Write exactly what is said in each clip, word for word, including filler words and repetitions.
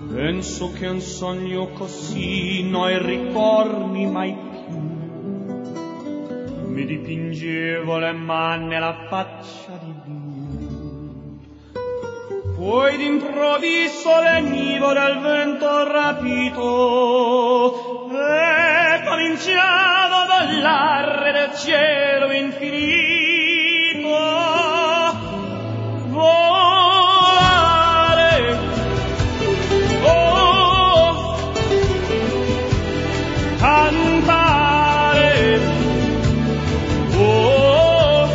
Penso che un sogno così non ritorni mai più. Mi dipingevo le mani e la faccia di blu. Poi d'improvviso lenivo del vento rapito e cominciavo a volare del cielo infinito. Volare, oh, cantare, oh,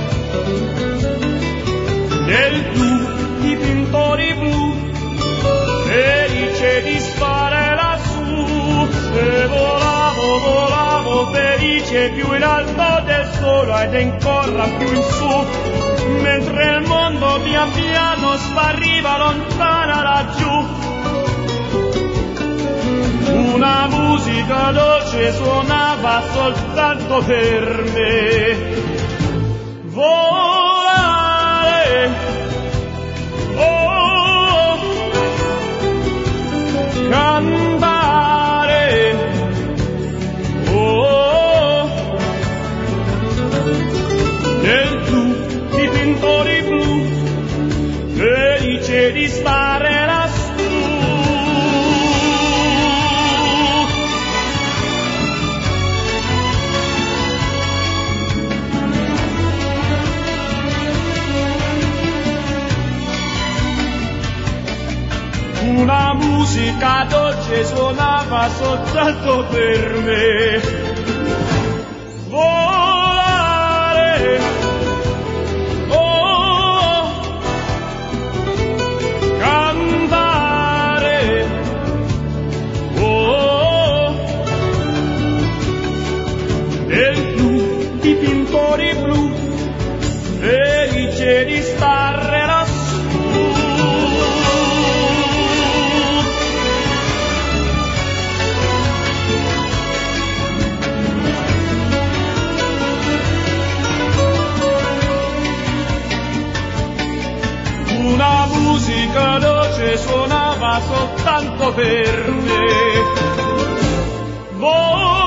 nel blu di pintori blu, felice di stare lassù, e volavo, volavo felice più in alto del sole ed ancora più in su, mentre il mondo pian piano spariva lontana laggiù. Una musica dolce suonava soltanto per me. Volare, oh, cantare, oh, nel blu di pintori blu, felice di stare lassù. Una musica dolce suonava soltanto per me. Volare, oh, cantare, oh, nel blu di pintori blu, felice di stare lassù. Una musica dolce suonava soltanto per me. Voi